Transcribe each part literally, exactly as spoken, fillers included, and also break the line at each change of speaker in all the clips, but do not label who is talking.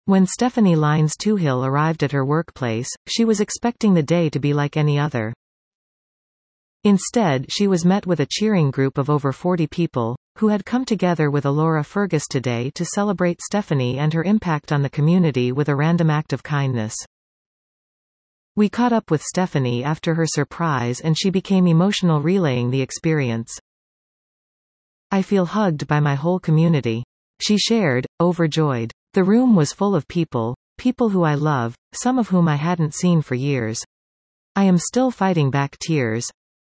When Stephanie Lines Toohill arrived at her workplace, she was expecting the day to be like any other. Instead, she was met with a cheering group of over forty people, who had come together with Alora Fergus today to celebrate Stephanie and her impact on the community with a random act of kindness. We caught up with Stephanie after her surprise and she became emotional relaying the experience. "I feel hugged by my whole community," she shared, overjoyed. "The room was full of people, people who I love, some of whom I hadn't seen for years. I am still fighting back tears."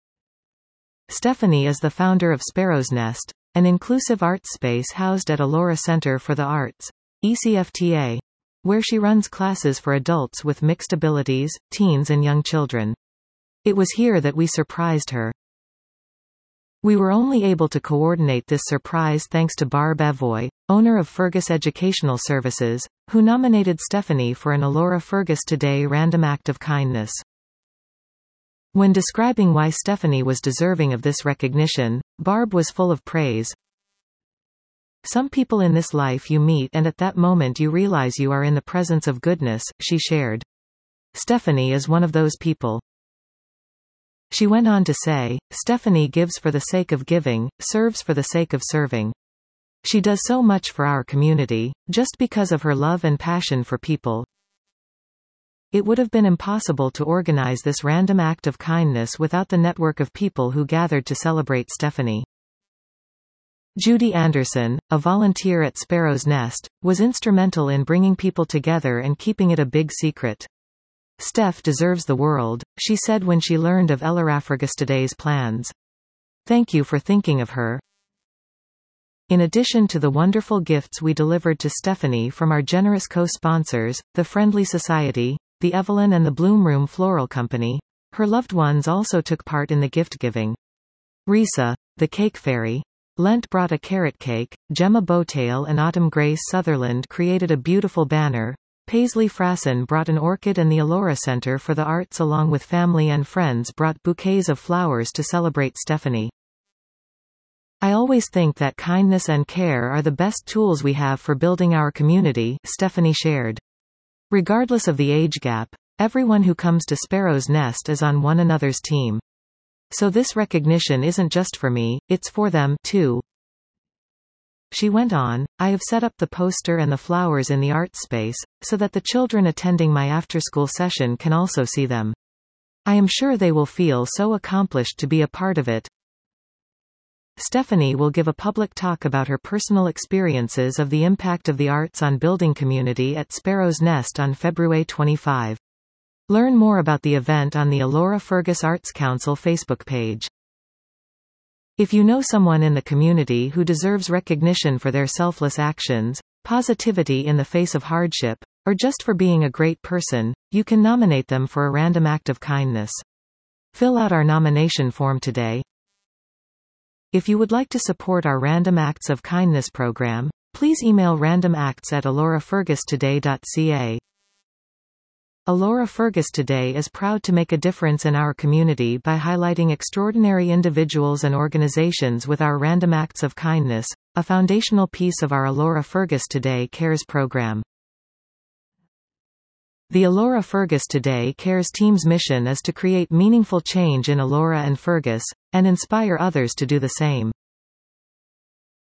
Stephanie is the founder of Sparrow's Nest, an inclusive arts space housed at Alora Center for the Arts, E C F T A, where she runs classes for adults with mixed abilities, teens and young children. It was here that we surprised her. We were only able to coordinate this surprise thanks to Barb Evoy, owner of Fergus Educational Services, who nominated Stephanie for an Alora Fergus Today random act of kindness. When describing why Stephanie was deserving of this recognition, Barb was full of praise. "Some people in this life you meet and at that moment you realize you are in the presence of goodness," she shared. "Stephanie is one of those people." She went on to say, "Stephanie gives for the sake of giving, serves for the sake of serving. She does so much for our community, just because of her love and passion for people. It would have been impossible to organize this random act of kindness without the network of people who gathered to celebrate Stephanie." Judy Anderson, a volunteer at Sparrow's Nest, was instrumental in bringing people together and keeping it a big secret. "Steph deserves the world," she said when she learned of Alora Fergus Today's plans. "Thank you for thinking of her." In addition to the wonderful gifts we delivered to Stephanie from our generous co-sponsors, the Friendly Society, the Evelyn and the Bloom Room Floral Company, her loved ones also took part in the gift-giving. Risa, the Cake Fairy, Lent brought a carrot cake, Gemma Bowtail and Autumn Grace Sutherland created a beautiful banner, Paisley Frassen brought an orchid and the Alora Center for the Arts along with family and friends brought bouquets of flowers to celebrate Stephanie. "I always think that kindness and care are the best tools we have for building our community," Stephanie shared. "Regardless of the age gap, everyone who comes to Sparrow's Nest is on one another's team. So this recognition isn't just for me, it's for them, too." She went on, "I have set up the poster and the flowers in the art space, so that the children attending my after-school session can also see them. I am sure they will feel so accomplished to be a part of it." Stephanie will give a public talk about her personal experiences of the impact of the arts on building community at Sparrow's Nest on February twenty-fifth. Learn more about the event on the Alora Fergus Arts Council Facebook page. If you know someone in the community who deserves recognition for their selfless actions, positivity in the face of hardship, or just for being a great person, you can nominate them for a random act of kindness. Fill out our nomination form today. If you would like to support our Random Acts of Kindness program, please email randomacts at alora fergus today dot c a. Alora Fergus Today is proud to make a difference in our community by highlighting extraordinary individuals and organizations with our Random Acts of Kindness, a foundational piece of our Alora Fergus Today Cares program. The Alora Fergus Today Cares team's mission is to create meaningful change in Alora and Fergus, and inspire others to do the same.